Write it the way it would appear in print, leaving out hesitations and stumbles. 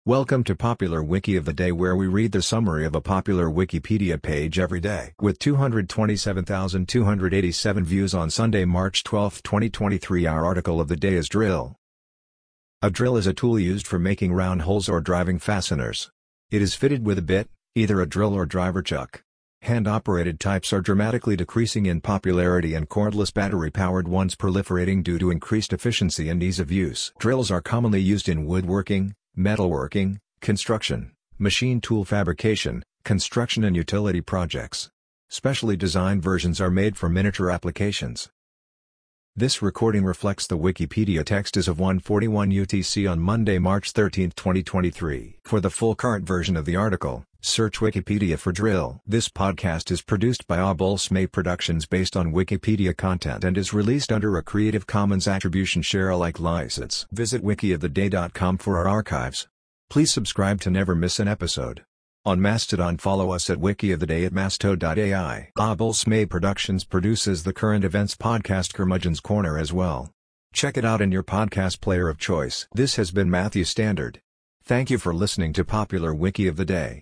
Welcome to Popular Wiki of the Day, where we read the summary of a popular Wikipedia page every day. With 227,287 views on Sunday, March 12, 2023, our article of the day is drill. A drill is a tool used for making round holes or driving fasteners. It is fitted with a bit, either a drill or driver chuck. Hand-operated types are dramatically decreasing in popularity, and cordless battery-powered ones proliferating due to increased efficiency and ease of use. Drills are commonly used in woodworking, metalworking, construction, machine tool fabrication, construction and utility projects. Specially designed versions are made for miniature applications. This recording reflects the Wikipedia text as of 1:41 UTC on Monday, March 13, 2023. For the full current version of the article, search Wikipedia for drill. This podcast is produced by Abulsmay Productions based on Wikipedia content and is released under a Creative Commons Attribution Share Alike license. Visit wikioftheday.com for our archives. Please subscribe to never miss an episode. On Mastodon, follow us at wikioftheday at masto.ai. Abulsmay Productions produces the current events podcast Curmudgeon's Corner as well. Check it out in your podcast player of choice. This has been Matthew Standard. Thank you for listening to Popular Wiki of the Day.